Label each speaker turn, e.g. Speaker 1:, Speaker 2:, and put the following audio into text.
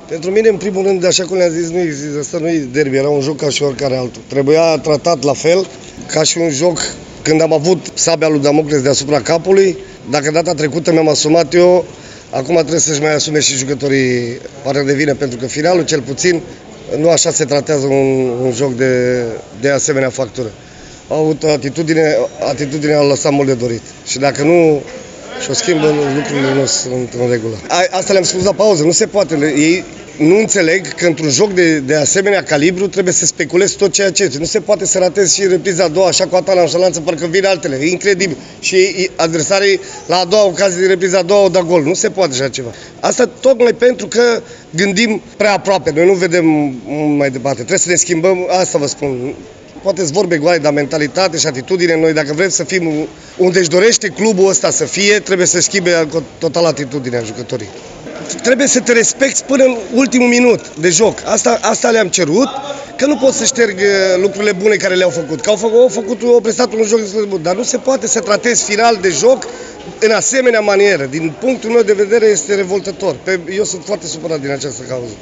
Speaker 1: Pentru mine, în primul rând, așa cum le-am zis, ăsta nu e derby, era un joc ca și oricare altul. Trebuia tratat la fel, ca și un joc când am avut sabia lui Damocles deasupra capului. Dacă data trecută mi-am asumat eu, acum trebuie să-și mai asume și jucătorii partea de vină, pentru că finalul, cel puțin, nu așa se tratează un joc de asemenea factură. Au avut atitudinea a lăsat mult de dorit. Și dacă nu și-o schimbă, lucrurile nu sunt în regulă. Asta le-am spus la pauză, nu se poate. Ei nu înțeleg că într-un joc de asemenea calibru trebuie să speculezi tot ceea ce. Nu se poate să ratezi și repriza a doua, așa cu atâta nonșalanță, parcă vin altele. E incredibil. Și adversarii la a doua ocazie de repriza a doua au dat gol. Nu se poate așa ceva. Asta tocmai pentru că gândim prea aproape. Noi nu vedem mai departe. Trebuie să ne schimbăm, asta vă spun. Poate-s vorbe goale, dar mentalitate și atitudine, noi dacă vrem să fim unde își dorește clubul ăsta să fie, trebuie să schimbe total atitudinea jucătorii. Trebuie să te respecti până în ultimul minut de joc. Asta le-am cerut, că nu pot să șterg lucrurile bune care le-au făcut. Că au prestat un joc destul de bun, dar nu se poate să tratezi final de joc în asemenea manieră. Din punctul meu de vedere este revoltător. Eu sunt foarte supărat din această cauză.